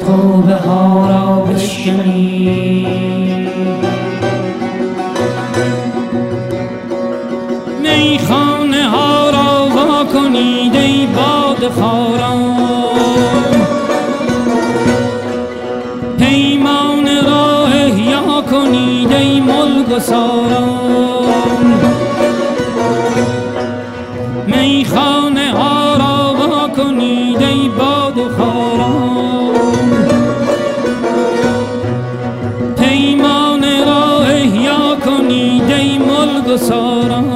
توبه ها را بشکنید. میخانه ها را وا کنید ای باده خواران، پیمان را احیا کنید ای ملگساران. میخانه ها را وا کنید ای باده خواران، پیمان را احیا کنید ای ملگساران.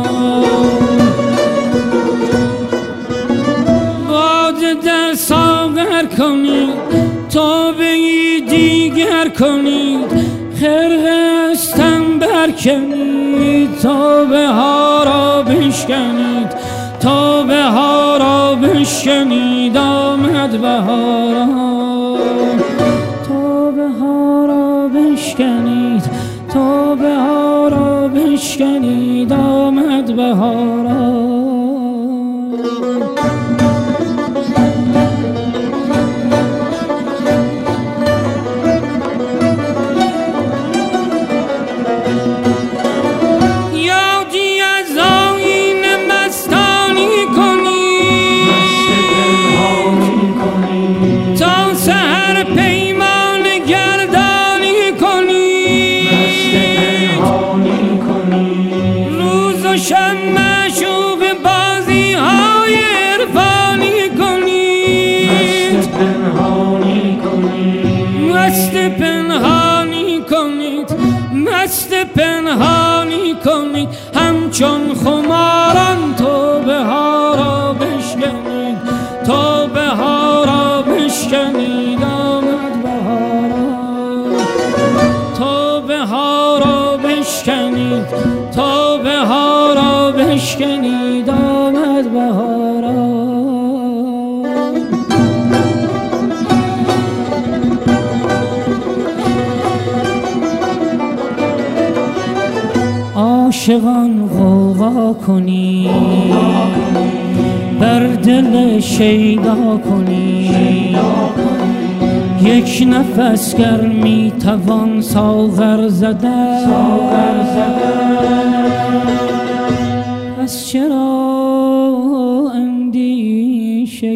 در ساغر کنید، توبه دیگر کنید، خرقه از تن برکنید، توبه ها را بشکنید، توبه ها را بشکنید. آمد بهاران، توبه ها را بشکنید، توبه ها را بشکنید. آمد بهاران. معشوق بازی های عرفانی کنید، مست پنهانی کنید، مست پنهانی کنید. همچون خماران توبه ها را بشکنید، توبه ها را بشکنید. آمد بهاران، توبه ها را بشکنید، توبه ها را بشکنید. آمد بهاران. عاشقان غوغا کنید، بر دل شیدا کنید، یک نفس گر می توان ساغر زدن، پس چرا اندیشه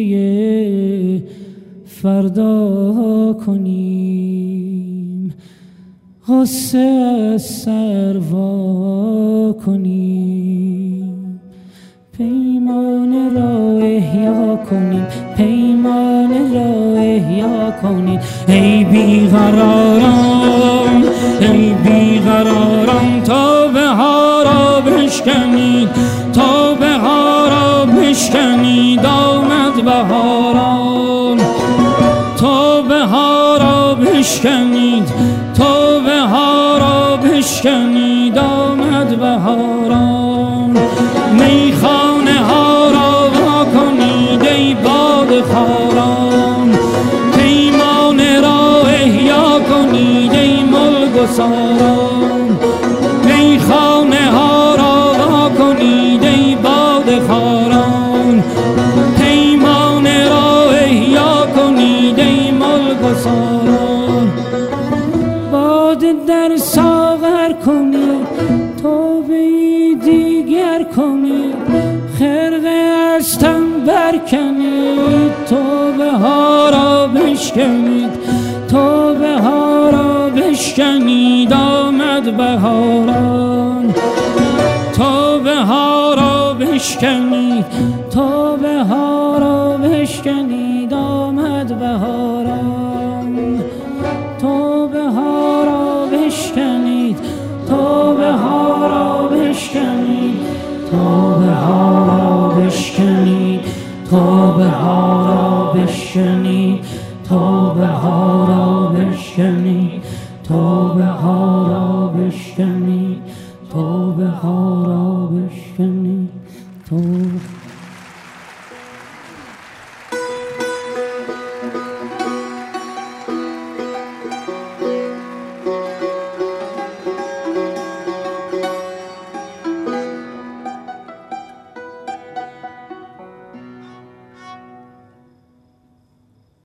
فردا کنیم، غصه سر وا کنیم، پیمان را احیا کنیم، پیمان را احیا کنیم. ای بیقراران، ای بیقراران، توبه ها را بشکنید، توبه ها را بشکنید. آمد بهاران، توبه ها را بشکنید، توبه ها را بشکنید. آمد بهاران. میخانه ها را وا کنید ای باده خواران، پیمان را احیا کنید ای ملگساران. میخانه ها را وا کنید ای باده خواران، پیمان را احیا کنید ای ملگساران. باده در ساغر کنید، توبه دیگر کنید، خرقه از تن برکنید، توبه ها را بشکنید، توبه ها را بشکنید. آمد بهاران، توبه ها را بشکنید، توبه ها را بشکنید. آمد بهاران، توبه ها را بشکنید، توبه ها را بشکنید، توبه ها را بشکنید، توبه ها را بشکنید، توبه ها را بشکنید، توبه ها را بشکنید، توبه ها را بشکنید.